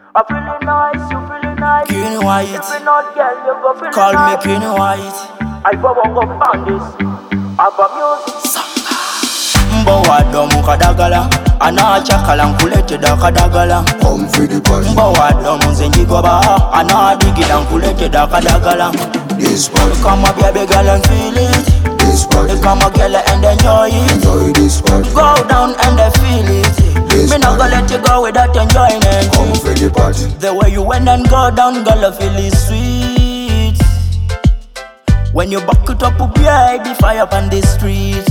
I feeling nice, you feeling nice. Queen White. If you not girl, you go feeling Call me nice. Queen White. I go on this. I got music. Mbo wadomu kadagala anachakala nkuleteda kadagala. Come for the party. Mbo wadomu nze njigoba anadigida nkuleteda kadagala. This party. Come up baby girl and feel it. This party. Come up girl and enjoy it. Enjoy this party. Go down and feel it. This Me not party. gonna let you go without enjoyment. Come for the party. The way you went and go down, girl, I feel it sweet. When you back it up, baby, fire up on the street.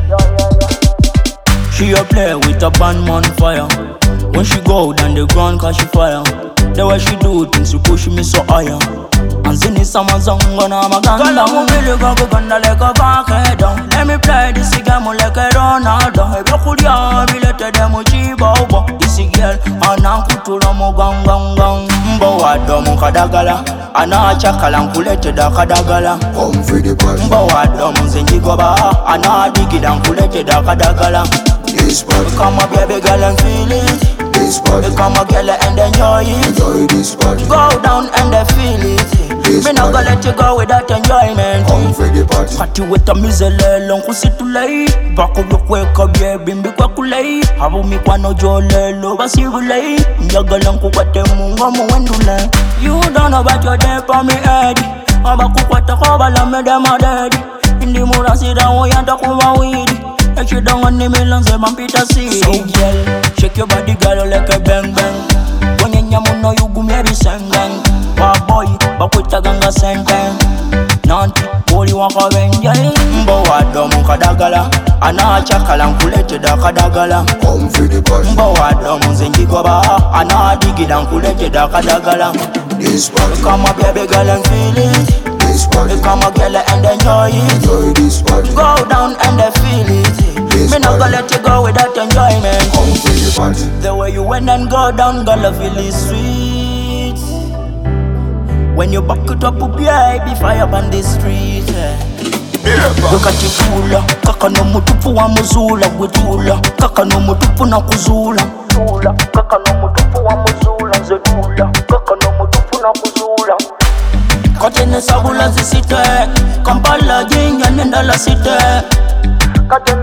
She a play with a bandman fire. When she go down the ground, cause she fire. The way she do things, she push me so higher. And zini sama zongo na maganda. Kala mubili gangu ganda like a vakedo. Let me play this game like a Ronaldo. Ebe kudia bilete demo chibobo. This girl anakutula mo gang gang gang. Mbo wadomu kadagala anachakala nkuleteda kadagala. Come for the party. Mbo wadomu nze njigoba anadigida nkuleteda kadagala. This party. Come up baby girl and feel it. This party. Come up girl and enjoy it. Enjoy this party. Go down and feel it. This Me not gonna party. let you go without enjoyment. Come for the party. Kati weta mizelelo nkusitulei. Bako byokweka byebi mbikwakulei. Abo mikwano jolelo basirulei. Njagala nkukwate mungo muwendule. You don't know about your day for me head. Abakukwata kobala mede madedi. Indi murasida woyanta kuwa widi. If you don't want me lanze mampita si. So girl, shake your body girl like a bang bang. Kwenye nyamuno yugumyebi sengeng. Wa boy, bakwita ganga senteng. Nanti, boli waka benja. Mbo wadomu kadagala anachakala nkuleteda kadagala. Come for the party. Mbo wadomu nze njigoba anadigida nkuleteda kadagala. This party. Come up baby girl and feel it. This party. Come up girl and enjoy it. Enjoy this party. Go down and feel it. This Me not party. gonna let you go without enjoyment. Come for the party. The way you went and go down, girl, I feel it sweet. When you back it up, baby, fire up on the street. Look at you foola, kaka no mutupu wa muzula gwetula, kaka no mutupu na kuzula. Tula, kaka no mutupu wa muzula zedula, kaka no mutupu na kuzula. Katene sabula zisite, Kampala jinga nenda la site. Katene